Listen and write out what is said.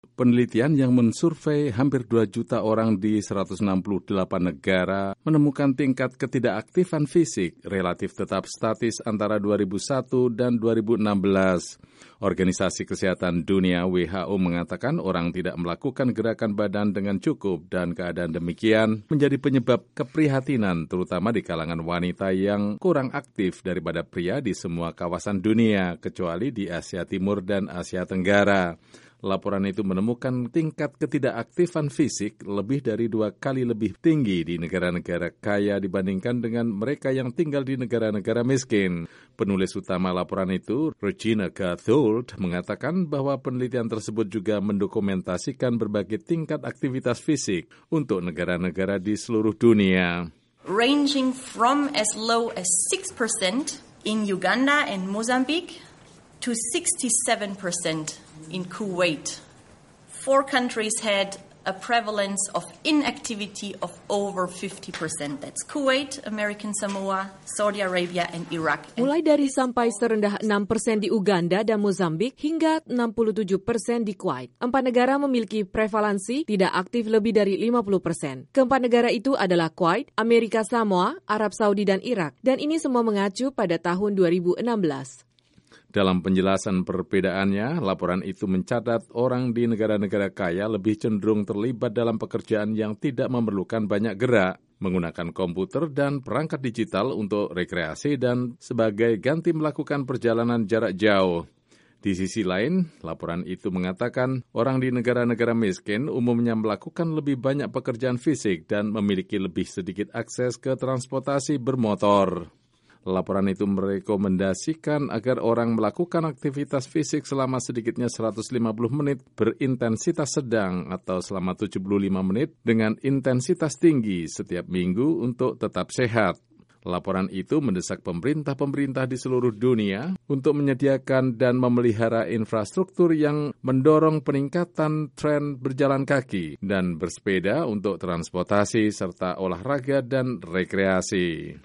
Penelitian yang mensurvei hampir 2 juta orang di 168 negara menemukan tingkat ketidakaktifan fisik relatif tetap statis antara 2001 dan 2016. Organisasi Kesehatan Dunia WHO mengatakan orang tidak melakukan gerakan badan dengan cukup dan keadaan demikian menjadi penyebab keprihatinan terutama di kalangan wanita yang kurang aktif daripada pria di semua kawasan dunia kecuali di Asia Timur dan Asia Tenggara. Laporan itu menemukan tingkat ketidakaktifan fisik lebih dari 2 kali lebih tinggi di negara-negara kaya dibandingkan dengan mereka yang tinggal di negara-negara miskin. Penulis utama laporan itu, Regina Gathold, mengatakan bahwa penelitian tersebut juga mendokumentasikan berbagai tingkat aktivitas fisik untuk negara-negara di seluruh dunia. Ranging from as low as 6% in Uganda and Mozambique to 67% in Kuwait. 4 countries had a prevalence of inactivity of over 50%. That's Kuwait, American Samoa, Saudi Arabia, and Iraq. Mulai dari sampai serendah 6% di Uganda dan Mozambik hingga 67% di Kuwait. 4 negara memiliki prevalensi tidak aktif lebih dari 50%. Keempat negara itu adalah Kuwait, Amerika Samoa, Arab Saudi, dan Irak. Dan ini semua mengacu pada tahun 2016. Dalam penjelasan perbedaannya, laporan itu mencatat orang di negara-negara kaya lebih cenderung terlibat dalam pekerjaan yang tidak memerlukan banyak gerak, menggunakan komputer dan perangkat digital untuk rekreasi dan sebagai ganti melakukan perjalanan jarak jauh. Di sisi lain, laporan itu mengatakan orang di negara-negara miskin umumnya melakukan lebih banyak pekerjaan fisik dan memiliki lebih sedikit akses ke transportasi bermotor. Laporan itu merekomendasikan agar orang melakukan aktivitas fisik selama sedikitnya 150 menit berintensitas sedang atau selama 75 menit dengan intensitas tinggi setiap minggu untuk tetap sehat. Laporan itu mendesak pemerintah-pemerintah di seluruh dunia untuk menyediakan dan memelihara infrastruktur yang mendorong peningkatan tren berjalan kaki dan bersepeda untuk transportasi serta olahraga dan rekreasi.